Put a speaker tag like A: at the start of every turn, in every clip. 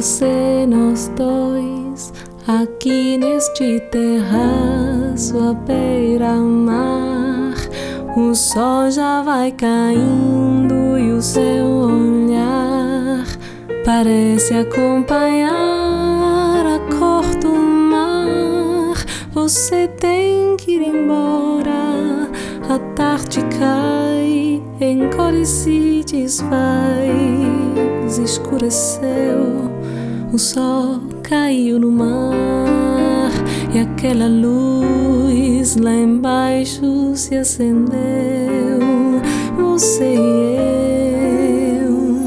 A: você, nós dois, aqui neste terraço à beira-mar. O sol já vai caindo e o seu olhar parece acompanhar a cor do mar. Você tem que ir embora, a tarde cai, encolhe e se desfaz. Escureceu, o sol caiu no mar e aquela luz lá embaixo se acendeu. Você e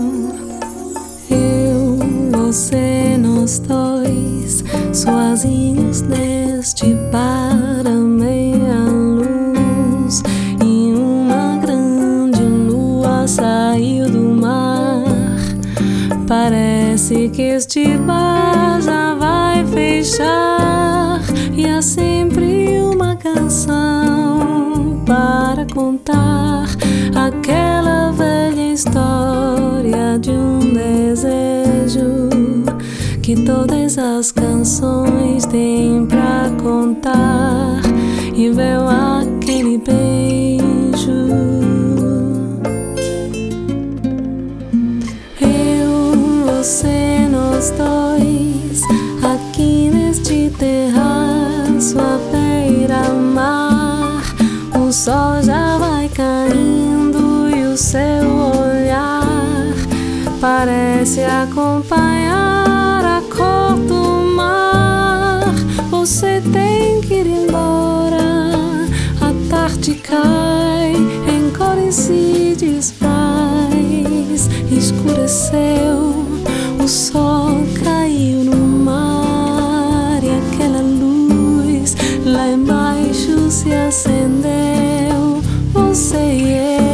A: eu, você, nós dois, sozinhos neste bar à meia luz, e uma grande lua saiu do mar. Parece que este bar já vai fechar, e há sempre uma canção para contar, aquela velha história de um desejo que todas as canções têm pra contar. E veio aquele beijo. Você, nós dois, aqui neste terraço à beira-mar. O sol já vai caindo e o seu olhar parece acompanhar a cor do mar. Você tem que ir embora, a tarde cai, encolhe e se desfaz. Escureceu, o sol caiu no mar e aquela luz lá embaixo se acendeu. Você e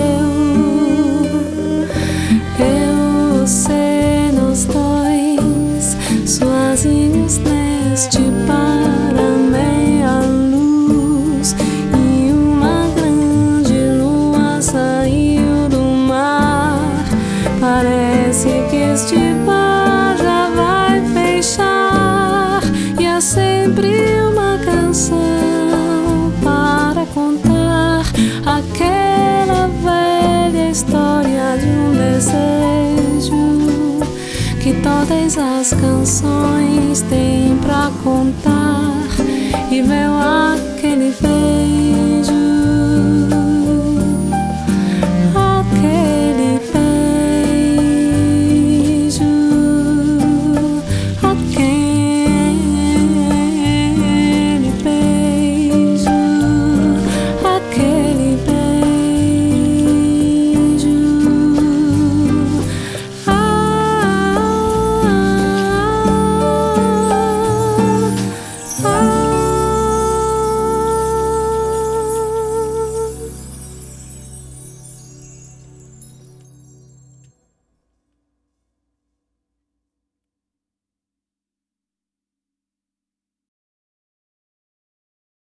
A: eu, você, nós dois, sozinhos neste bar à meia luz, e uma grande lua saiu do mar. Parece que este bar já vai fechar, e há sempre uma canção para contar, aquela velha história de um desejo que todas as canções têm pra contar. E veio aquele beijo.